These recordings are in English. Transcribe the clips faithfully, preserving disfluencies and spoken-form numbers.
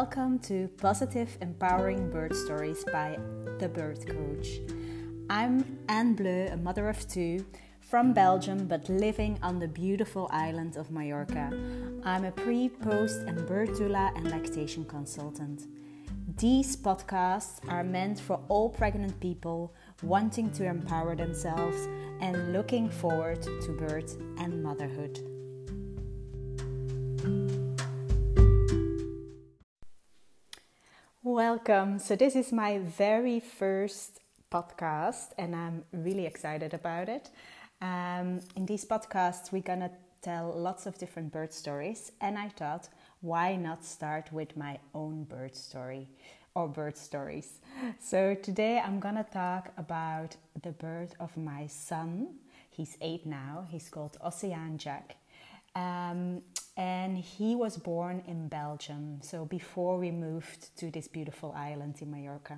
welcome to Positive Empowering Bird Stories by The Bird Coach. I'm Anne Bleu, a mother of two, from Belgium but living on the beautiful island of Mallorca. I'm a pre, post and bird doula and lactation consultant. These podcasts are meant for all pregnant people wanting to empower themselves and looking forward to birth and motherhood. Welcome. So this is my very first podcast and I'm really excited about it. Um, in these podcasts, we're going to tell lots of different bird stories. And I thought, why not start with my own bird story or bird stories? So today I'm going to talk about the birth of my son. He's eight now. He's called Oceaan Jack. Um, and he was born in Belgium. So before we moved to this beautiful island in Mallorca.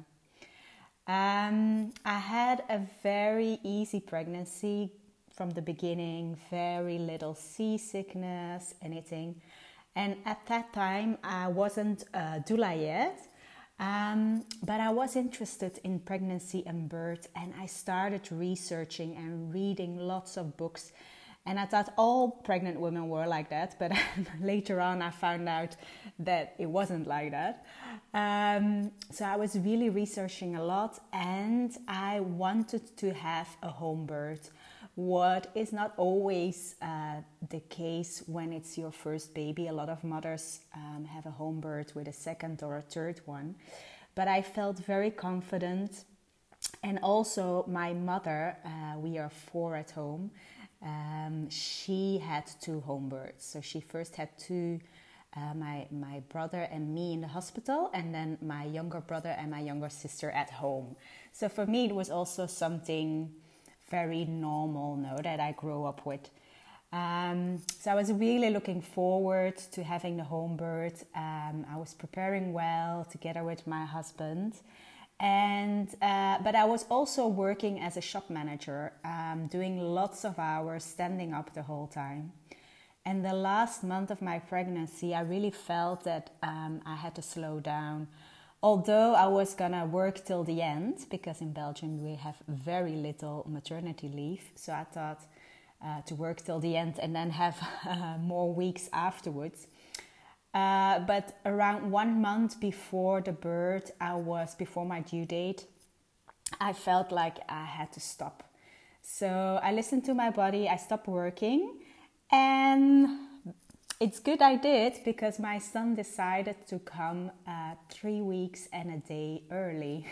Um, I had a very easy pregnancy from the beginning, very little seasickness, anything. And at that time, I wasn't a doula yet, um, but I was interested in pregnancy and birth, and I started researching and reading lots of books. And I thought all pregnant women were like that, but later on I found out that it wasn't like that. Um, so I was really researching a lot, and I wanted to have a home birth. What is not always uh, the case when it's your first baby. A lot of mothers um, have a home birth with a second or a third one. But I felt very confident. And also my mother, uh, we are four at home, um, she had two home births. So she first had two, uh, my, my brother and me in the hospital, and then my younger brother and my younger sister at home. So for me it was also something very normal, no, that I grew up with. Um, so I was really looking forward to having the home birth. Um, I was preparing well together with my husband. And uh, but I was also working as a shop manager, um, doing lots of hours, standing up the whole time. And the last month of my pregnancy, I really felt that um, I had to slow down. Although I was gonna work till the end, because in Belgium we have very little maternity leave. So I thought uh, to work till the end and then have uh, more weeks afterwards. Uh, but around one month before the birth, I was, before my due date, I felt like I had to stop. So I listened to my body, I stopped working, and it's good I did, because my son decided to come uh, three weeks and a day early.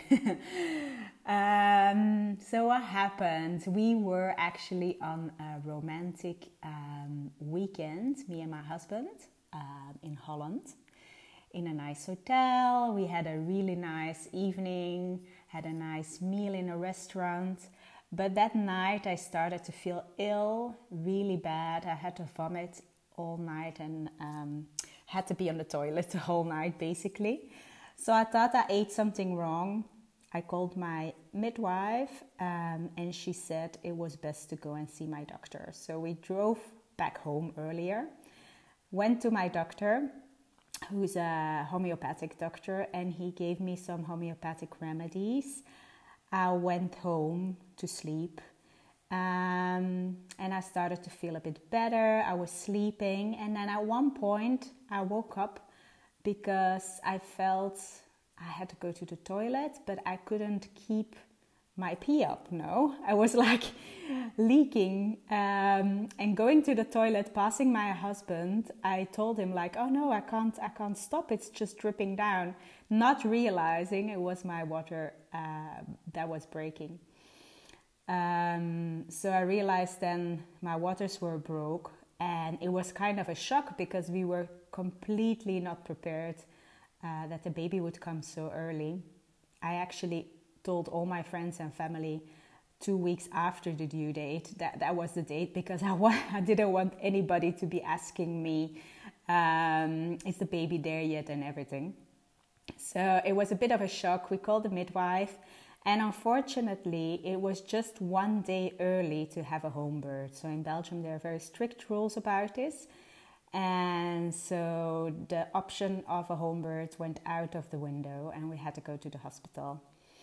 um, so what happened? We were actually on a romantic um, weekend, me and my husband. Um, in Holland, in a nice hotel. We had a really nice evening, had a nice meal in a restaurant. But that night I started to feel ill, really bad. I had to vomit all night and um, had to be on the toilet the whole night, basically. So I thought I ate something wrong. I called my midwife um, and she said it was best to go and see my doctor. So we drove back home earlier. Went to my doctor, who's a homeopathic doctor, and he gave me some homeopathic remedies. I went home to sleep, um, and I started to feel a bit better. I was sleeping, and then at one point I woke up because I felt I had to go to the toilet, but I couldn't keep my pee up, no. I was like leaking um, and going to the toilet, passing my husband. I told him like, oh no, I can't, I can't stop. It's just dripping down. Not realizing it was my water uh, that was breaking. Um, so I realized then my waters were broke, and it was kind of a shock because we were completely not prepared uh, that the baby would come so early. I actually told all my friends and family two weeks after the due date that that was the date, because I, wa- I didn't want anybody to be asking me, um, is the baby there yet and everything. So it was a bit of a shock. We called the midwife, and unfortunately it was just one day early to have a home birth. So in Belgium there are very strict rules about this. And so the option of a home birth went out of the window and we had to go to the hospital.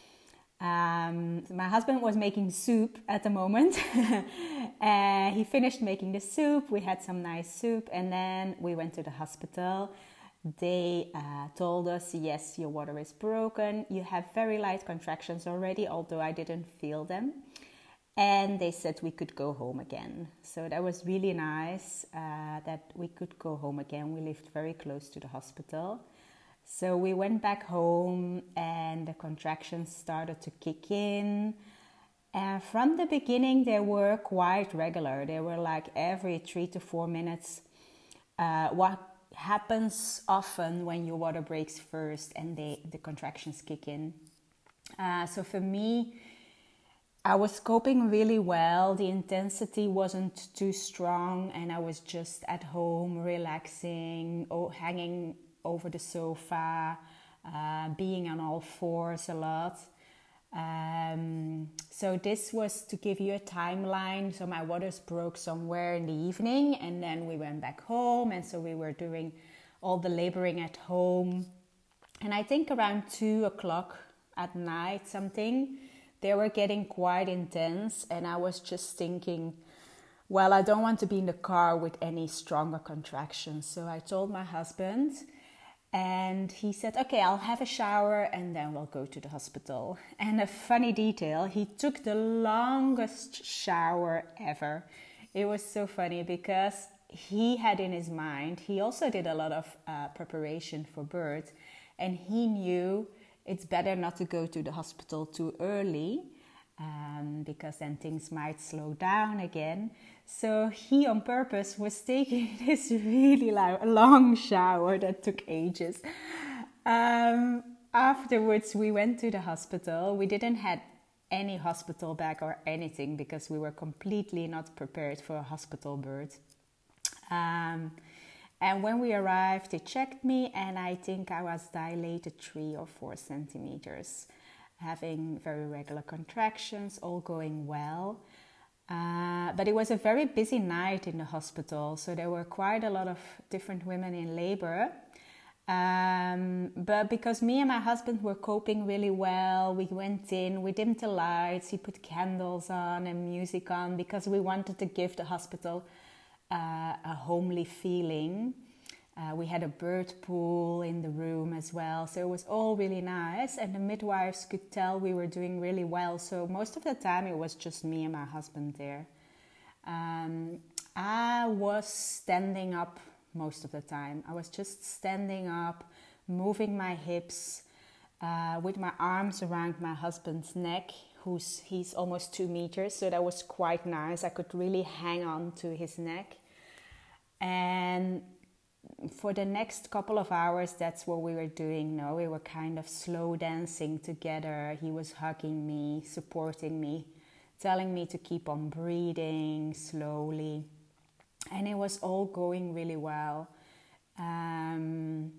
Um, my husband was making soup at the moment. uh, he finished making the soup. We had some nice soup and then we went to the hospital. They uh, told us, yes, your water is broken. You have very light contractions already, although I didn't feel them. And they said we could go home again. So that was really nice uh, that we could go home again. We lived very close to the hospital. So we went back home and the contractions started to kick in. And from the beginning, they were quite regular. They were like every three to four minutes. Uh, what happens often when your water breaks first and they, the contractions kick in. Uh, so for me, I was coping really well. The intensity wasn't too strong and I was just at home relaxing, oh, hanging over the sofa, uh, being on all fours a lot. Um, so this was to give you a timeline. So my waters broke somewhere in the evening and then we went back home. And so we were doing all the laboring at home. And I think around two o'clock at night, something, they were getting quite intense and I was just thinking, well, I don't want to be in the car with any stronger contractions. So I told my husband and he said, okay, I'll have a shower and then we'll go to the hospital. And a funny detail, he took the longest shower ever. It was so funny because he had in his mind, he also did a lot of uh, preparation for birth and he knew it's better not to go to the hospital too early um, because then things might slow down again. So he on purpose was taking this really long shower that took ages. Um, afterwards, we went to the hospital. We didn't have any hospital bag or anything because we were completely not prepared for a hospital birth. Um, And when we arrived, they checked me and I think I was dilated three or four centimeters, having very regular contractions, all going well. Uh, but it was a very busy night in the hospital, so there were quite a lot of different women in labor. Um, but because me and my husband were coping really well, we went in, we dimmed the lights, he put candles on and music on because we wanted to give the hospital Uh, a homely feeling. Uh, we had a bird pool in the room as well, so it was all really nice and the midwives could tell we were doing really well, so most of the time it was just me and my husband there. Um, I was standing up most of the time. I was just standing up, moving my hips uh, with my arms around my husband's neck, who's he's almost two meters, so that was quite nice. I could really hang on to his neck. And for the next couple of hours, that's what we were doing. No, we were kind of slow dancing together. He was hugging me, supporting me, telling me to keep on breathing slowly. And it was all going really well. Um,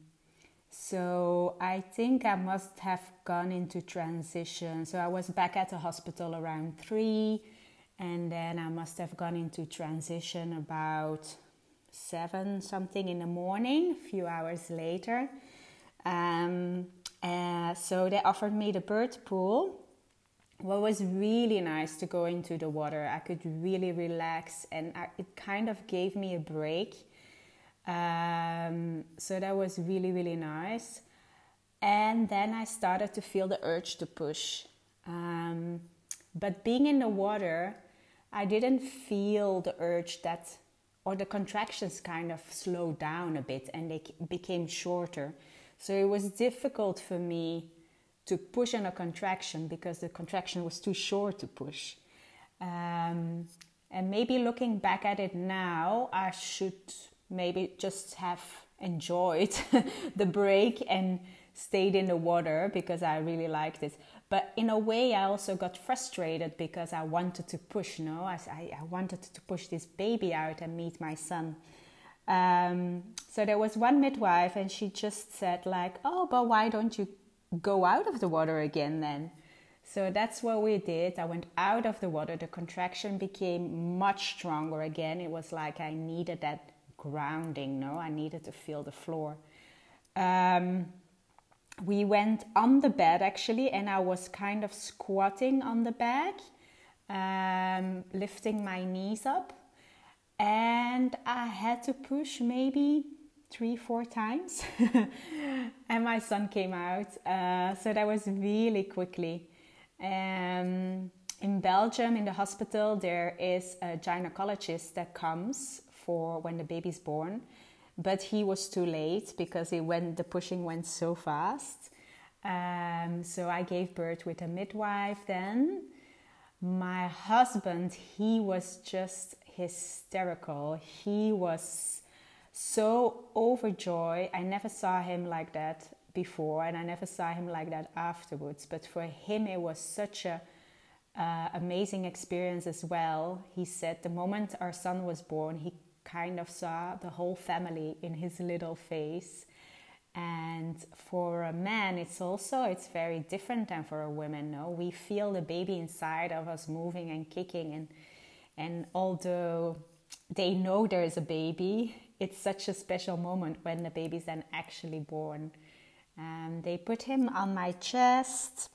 so I think I must have gone into transition. So I was back at the hospital around three. And then I must have gone into transition about seven something in the morning, a few hours later. Um, uh, so they offered me the birth pool. Well, it was really nice to go into the water. I could really relax and I, it kind of gave me a break. Um, so that was really, really nice. And then I started to feel the urge to push. Um, but being in the water, I didn't feel the urge that, or the contractions kind of slowed down a bit and they became shorter. So it was difficult for me to push on a contraction because the contraction was too short to push. Um, and maybe looking back at it now, I should maybe just have enjoyed the break and stayed in the water because I really liked it. But in a way, I also got frustrated because I wanted to push, no? I, I wanted to push this baby out and meet my son. Um, so there was one midwife and she just said like, oh, but why don't you go out of the water again then? So that's what we did. I went out of the water. The contraction became much stronger again. It was like I needed that grounding, no? I needed to feel the floor. Um, we went on the bed actually, and I was kind of squatting on the bed, um, lifting my knees up, and I had to push maybe three, four times, and my son came out. Uh, so that was really quickly. Um, in Belgium, in the hospital, there is a gynecologist that comes for when the baby's born, but he was too late because it went, the pushing went so fast. Um, so I gave birth with a midwife then. My husband, he was just hysterical. He was so overjoyed. I never saw him like that before, and I never saw him like that afterwards. But for him, it was such a uh, amazing experience as well. He said the moment our son was born, he kind of saw the whole family in his little face. And for a man, it's also, it's very different than for a woman. No, we feel the baby inside of us moving and kicking, and and although they know there is a baby, it's such a special moment when the baby's then actually born. Um, they put him on my chest,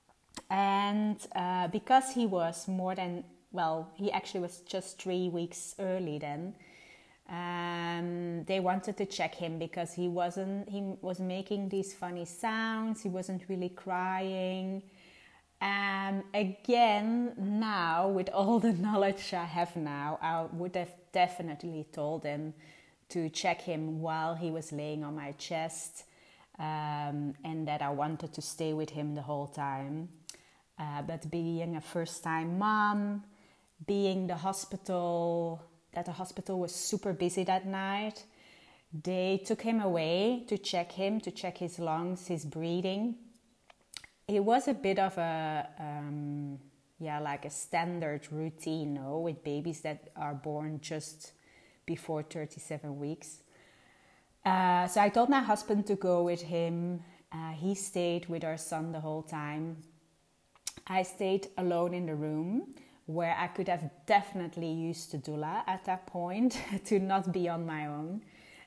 and uh, because he was more than, well, he actually was just three weeks early then, um, they wanted to check him because he wasn't, he was making these funny sounds, he wasn't really crying. Um, again, now, with all the knowledge I have now, I would have definitely told him to check him while he was laying on my chest, um, and that I wanted to stay with him the whole time. Uh, but being a first-time mom, being the hospital, that the hospital was super busy that night, they took him away to check him, to check his lungs, his breathing. It was a bit of a, um, yeah, like a standard routine, no, with babies that are born just before thirty-seven weeks. Uh, so I told my husband to go with him. Uh, he stayed with our son the whole time. I stayed alone in the room, where I could have definitely used the doula at that point to not be on my own.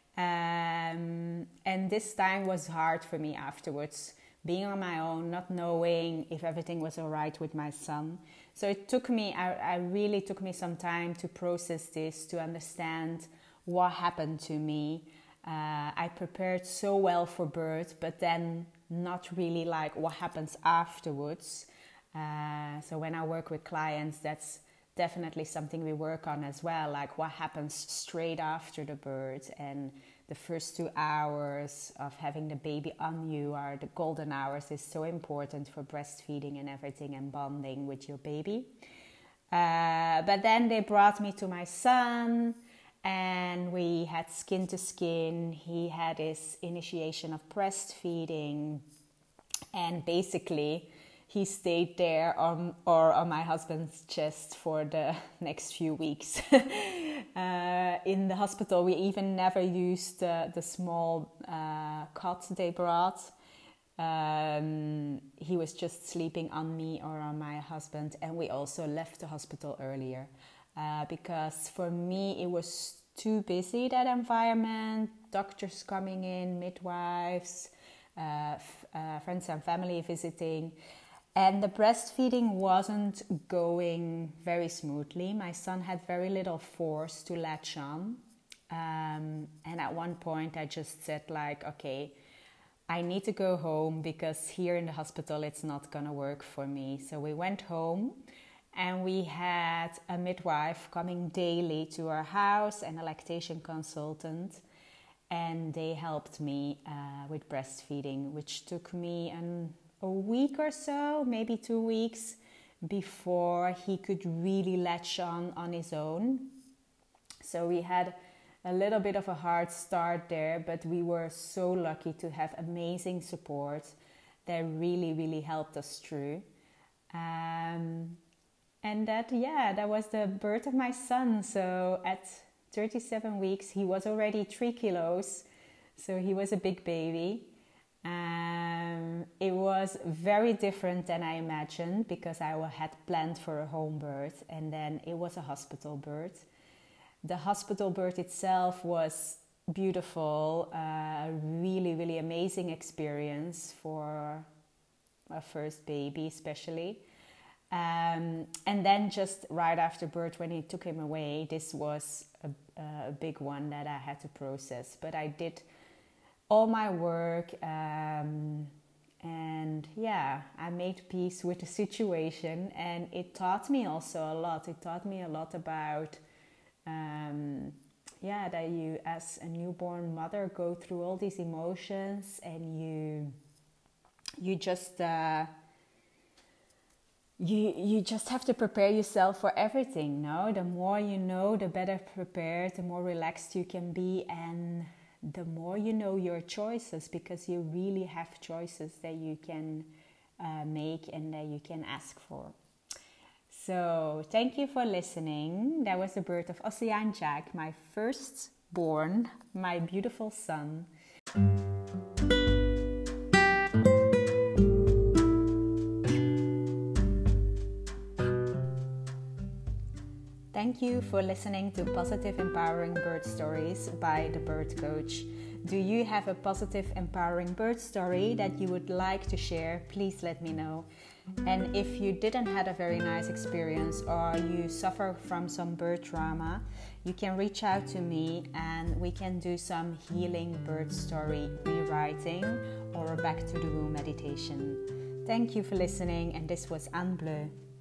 Um, and this time was hard for me afterwards, being on my own, not knowing if everything was all right with my son. So it took me, I, I really took me some time to process this, to understand what happened to me. Uh, I prepared so well for birth, but then not really like what happens afterwards. Uh, so when I work with clients, that's definitely something we work on as well, like what happens straight after the birth, and the first two hours of having the baby on you are the golden hours. Is so important for breastfeeding and everything, and bonding with your baby. Uh, but then they brought me to my son, and we had skin to skin. He had his initiation of breastfeeding, and basically he stayed there on, or on my husband's chest for the next few weeks. uh, in the hospital, we even never used uh, the small uh, cot they brought. Um, he was just sleeping on me or on my husband, and we also left the hospital earlier uh, because for me it was too busy, that environment, doctors coming in, midwives, uh, f- uh, friends and family visiting. And the breastfeeding wasn't going very smoothly. My son had very little force to latch on. Um, and at one point I just said like, okay, I need to go home because here in the hospital it's not gonna work for me. So we went home, and we had a midwife coming daily to our house and a lactation consultant. And they helped me uh, with breastfeeding, which took me an a week or so, maybe two weeks, before he could really latch on on his own. So we had a little bit of a hard start there, but we were so lucky to have amazing support that really, really helped us through. Um, and that, yeah, that was the birth of my son. So at thirty-seven weeks, he was already three kilos. So he was a big baby. Um, it was very different than I imagined because I had planned for a home birth, and then it was a hospital birth. The hospital birth itself was beautiful, uh, really, really amazing experience for a first baby especially. Um, and then just right after birth, when he took him away, this was a, a big one that I had to process. But I did all my work, um, and yeah, I made peace with the situation, and it taught me also a lot. It taught me a lot about, um, yeah, that you as a newborn mother go through all these emotions, and you, you just... Uh, You you just have to prepare yourself for everything, no? The more you know, the better prepared, the more relaxed you can be, and the more you know your choices, because you really have choices that you can uh, make and that you can ask for. So thank you for listening. That was the birth of Oceaan Jack, my firstborn, my beautiful son. Thank you for listening to Positive Empowering Birth Stories by The Birth Coach. Do you have a positive, empowering birth story that you would like to share? Please let me know. And if you didn't have a very nice experience or you suffer from some birth trauma, you can reach out to me and we can do some healing birth story rewriting or a back to the womb meditation. Thank you for listening, and this was Anne Bleu.